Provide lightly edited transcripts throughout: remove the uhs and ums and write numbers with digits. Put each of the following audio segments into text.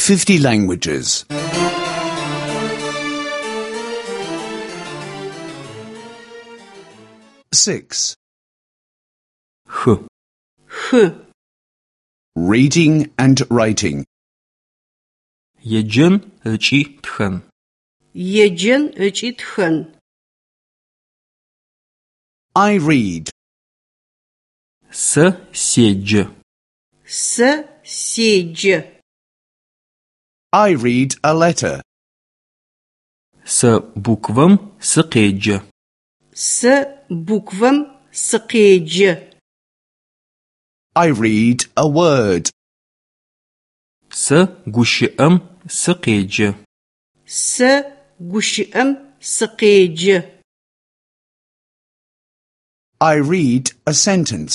50 languages. 6. Х. Reading and writing. Еджэн ыкӏи тхэн. Еджэн ыкӏи тхэн. I read. Сэ седжэ. Сэ седжэ. I read a letter. Сэ буквэм сыкъеджэ. Сэ буквэм сыкъеджэ. I read a word. Сэ гущыӏэм сыкъеджэ. Сэ гущыӏэм сыкъеджэ. I read a sentence.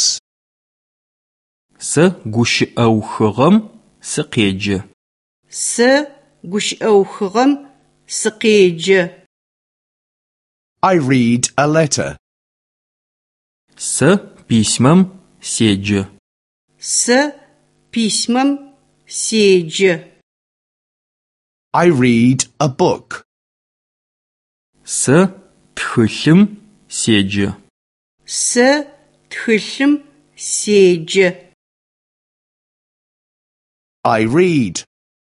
Сэ гущыӏэухыгъэм сыкъеджэ. Сэ гущыӏэухыгъэм сыкъеджэ. I read a letter. Сэ письмэм седжэ. Сэ письмэм седжэ. I read a book. Сэ тхылъым седжэ. Сэ тхылъым седжэ. I read.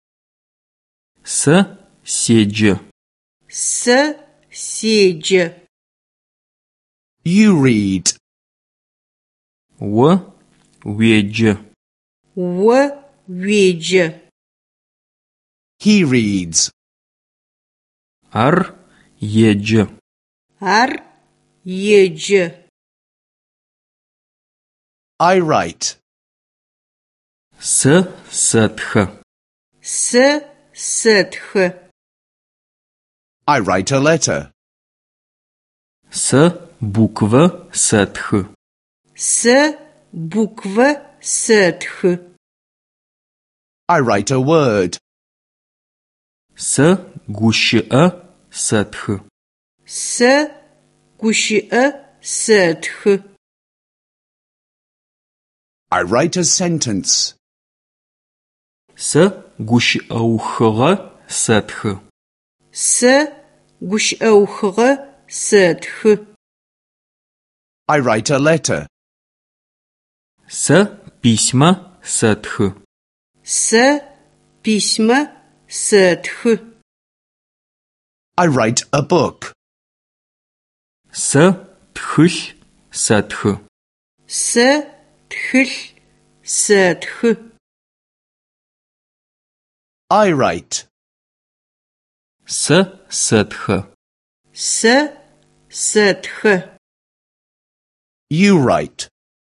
Сэ седжэ. Сэ седжэ. You read. О уеджэ. О уеджэ. He reads. Ар еджэ. Ар еджэ. I write. Сэ сэтхэ. Сэ сэтхэ. I write a letter. Сэ буквэ сэтхы. Сэ буквэ сэтхы. I write a word. Сэ гущыӏэ сэтхы. Сэ гущыӏэ сэтхы. I write a sentence. Сэ гущыӏэухыгъэ сэтхы. Сэ гущыӏэухыгъэ сэтхы. I write a letter. Сэ письмэ сэтхы. Сэ письмэ сэтхы. I write a book. Сэ тхылъ сэтхы. Сэ тхылъ сэтхы. I write. Сэ сэтхэ. Сэ сэтхэ. You write.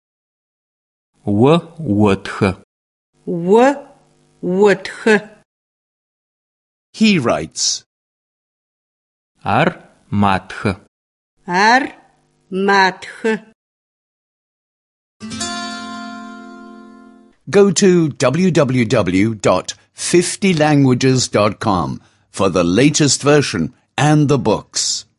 О отхэ. О отхэ. He writes. Ар матхэ. Ар матхэ. Go to www.50languages.com for the latest version and the books.